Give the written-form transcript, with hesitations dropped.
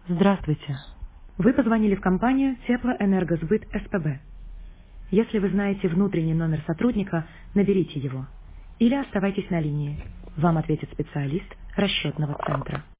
Здравствуйте. Вы позвонили в компанию Теплоэнергосбыт СПБ. Если вы знаете внутренний номер сотрудника, наберите его. Или оставайтесь на линии. Вам ответит специалист расчетного центра.